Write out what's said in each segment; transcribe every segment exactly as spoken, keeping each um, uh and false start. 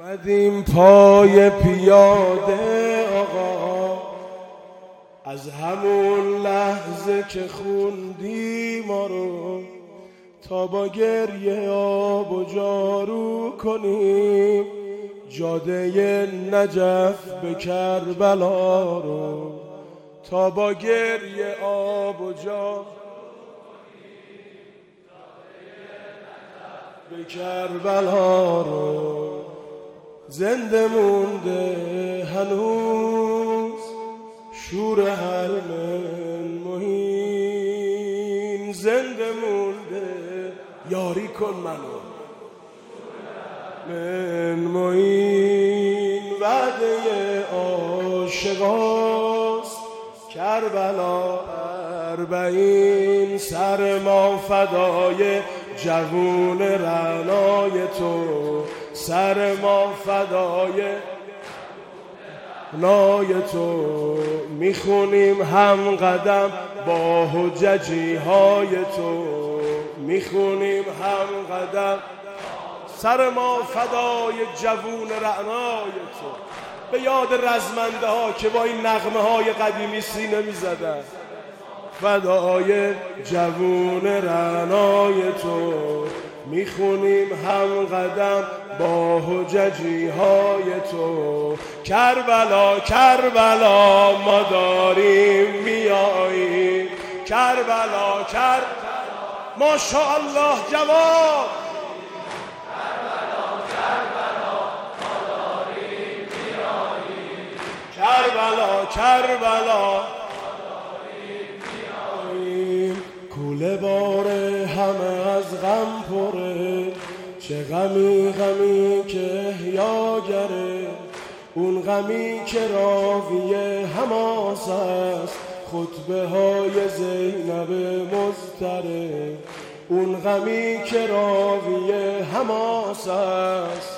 اومدیم پای پیاده آقا، از همون لحظه که خوندی ما رو تا با گریه آب و جارو کنیم جاده نجف به کربلا رو، تا با گریه آب و جارو به کربلا رو. زنده مونده هنوز شور حرم مهین، زنده مونده یاری کن منو من مهین. وعده عاشقاست کربلا اربعین، سر ما فدای جوون رعنای تو، سر ما فدای نای تو. میخونیم هم قدم با حججی های تو، میخونیم هم قدم سر ما فدای جوون رعنای تو. به یاد رزمنده ها که با این نغمه های قدیمی سینه میزدن، فدای جوون رعنای تو. میخونیم هم قدم با حججی های تو. کربلا کربلا ما داریم میاییم، کربلا کربلا ماشاءالله جواب، کربلا کربلا ما داریم میاییم، کربلا کربلا کوله باره همه از غم پره، چه غمی غمی که احیاگره، اون غمی که راوی حماس است خطبه های زینب مضطره، اون غمی که راوی حماس است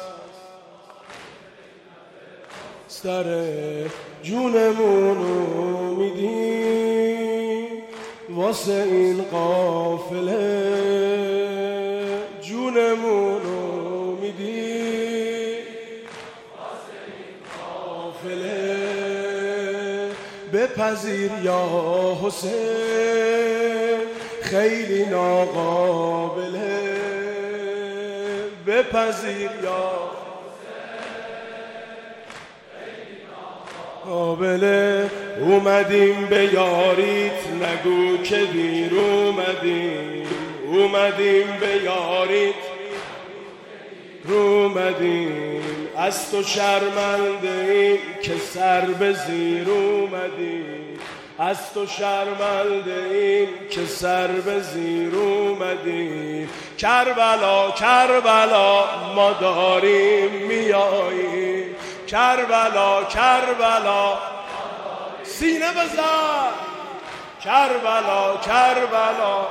ستره. جونمونو میدیم واسه این قافله، جونمونو میدیم واسه این قافله. بپذیر یا حسین خیلی ناقابله، بپذیر یا قابله. اومدیم به یاریت نگو که دیر اومدیم، اومدیم به یاریت اومدیم. از تو شرمنده ایم که سر به زیر اومدیم، از تو شرمنده ایم که سر به زیر اومدیم. کربلا کربلا ما داریم میاییم، کربلا کربلا سینه بزن، کربلا کربلا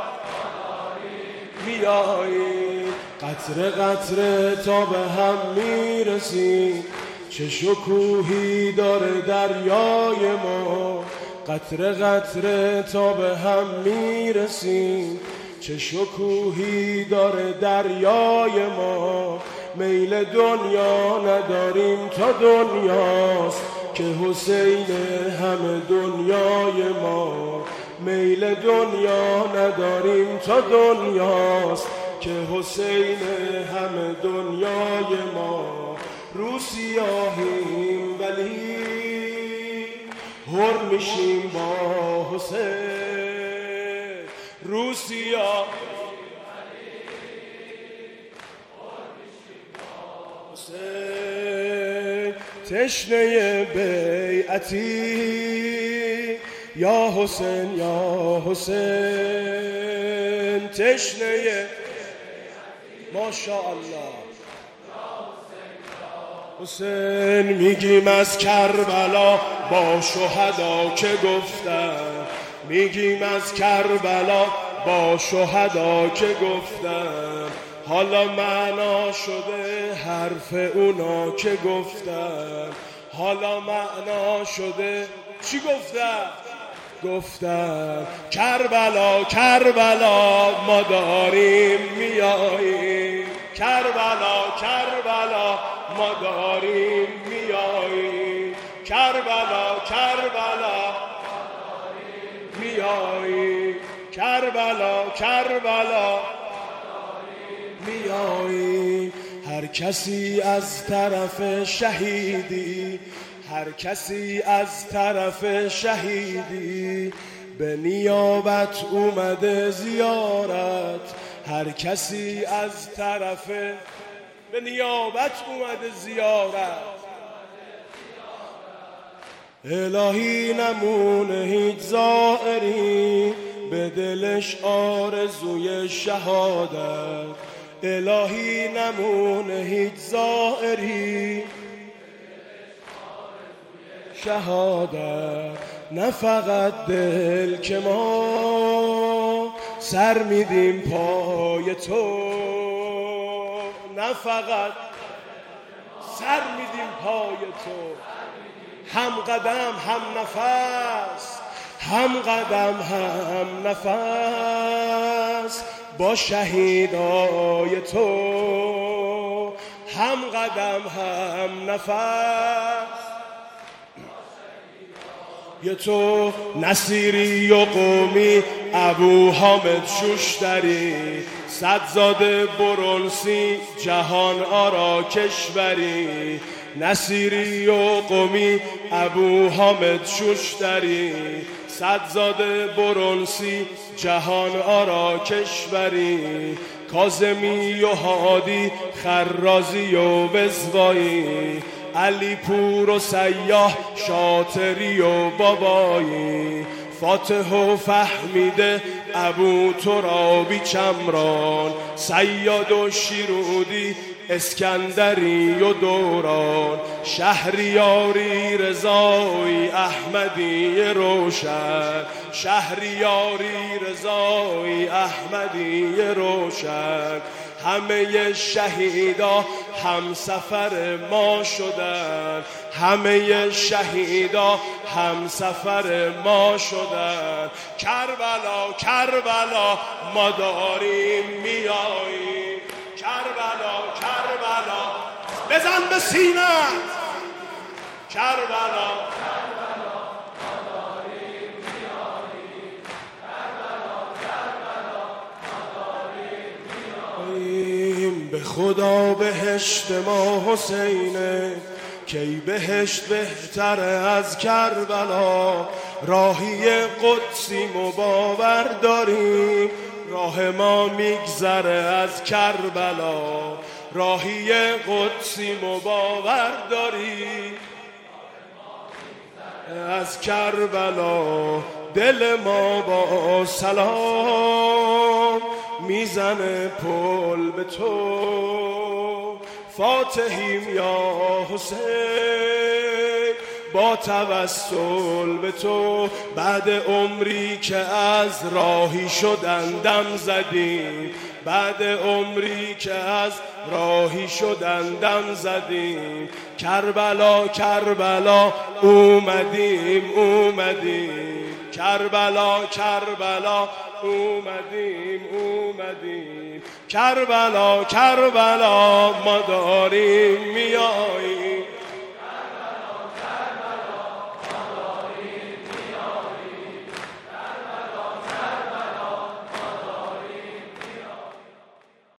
میاییم. قطره قطره تا به هم میرسیم، چه شکوهی داره دریای ما. قطره قطره تا به هم میرسیم، چه شکوهی داره دریای ما. میل دنیا نداریم تا دنیاست که حسین همه دنیای ما. میل دنیا نداریم تا دنیاست که حسین همه دنیای ما. رو سیاهیم ولی هر میشیم با حسین، رو سیاه تشنه بیعتی یا حسین یا حسین، تشنه ماشاءالله حسین. میگیم از کربلا با شهدا که گفتن، میگیم از کربلا با شهدا که گفتن. حالا معنا شده حرف اونا که گفتن، حالا معنا شده چی گفتن؟ گفتن کربلا کربلا ما داریم میاییم. کربلا کربلا ما داریم میاییم، کربلا کربلا میاییم، کربلا کربلا میاییم. هر کسی از طرف شهیدی، هر کسی از طرف شهیدی به نیابت اومده زیارت، هر کسی از طرف به نیابت اومده زیارت. الهی نمونه هیچ زائری به دلش آرزوی شهادت، الهی نمونه هیچ زائری شهادت. نه فقط دل که ما سر میدیم پای تو، نه فقط سر میدیم پای تو، هم قدم هم نفس، هم قدم هم نفس با شهیدای تو، هم قدم هم نفس یه تو. نصیری و قومی ابو حامد شوشتری، صدزاده برونسی جهان آرا کشوری، نصیری و قومی ابو حامد شوشتری، صدزاده برونسی جهان آرا کشوری، کاظمی و هادی خرازی و بزوایی، علی پور و سیاح شاطری و بابایی، فاتح و فهمیده ابو ترابی چمران، سیاد و شیرودی اسکندری و دوران، شهریاری رضایی احمدی روشن، شهریاری رضایی احمدی روشن. همه شهیدا هم سفر ما شدن، همه شهیدا هم سفر ما شدن. کربلا کربلا ما داریم میاییم، کربلا کربلا بزن به سینه، کربلا کربلا ما داریم میاییم، کربلا کربلا ما داریم میاییم. به خدا بهشت ما حسینه، کی بهشت بهتر از کربلا، راهی قدسی مباور داریم، راه ما میگذره از کربلا، راهی قدسی مباور داریم از کربلا. دل ما با سلام میزنه پل به تو، فاتحیم یا حسین با توسل به تو. بعد عمری که از راهی شدن دم زدیم، بعد عمری که از راهی شدن دم زدیم، کربلا کربلا اومدیم اومدیم، کربلا کربلا اومدیم اومدیم، کربلا کربلا ما داریم میاییم.